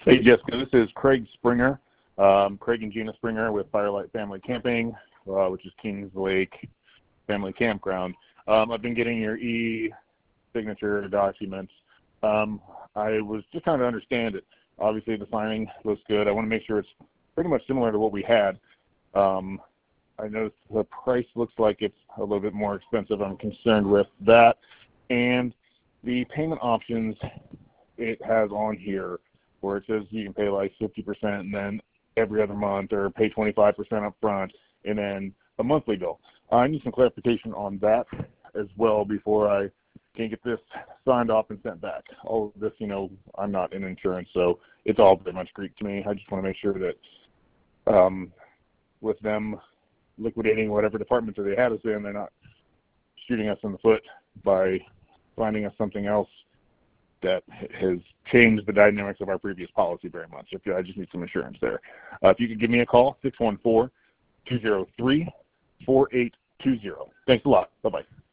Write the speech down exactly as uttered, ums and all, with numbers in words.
Hey, Jessica, this is Craig Springer, um, Craig and Gina Springer with Firelight Family Camping, uh, which is Kings Lake Family Campground. Um, I've been getting your e-signature documents. Um, I was just trying to understand it. Obviously, the signing looks good. I want to make sure it's pretty much similar to what we had. Um, I know the price looks like it's a little bit more expensive. I'm concerned with that. And the payment options it has on here, where it says you can pay like fifty percent and then every other month, or pay twenty-five percent up front and then a monthly bill. I need some clarification on that as well before I can get this signed off and sent back. All of this, you know, I'm not in insurance, so it's all pretty much Greek to me. I just want to make sure that um, with them liquidating whatever department that they had us in, they're not shooting us in the foot by finding us something else that has changed the dynamics of our previous policy very much. If you, I just need some assurance there. Uh, if you could give me a call, six one four, two zero three, four eight two zero. Thanks a lot. Bye-bye.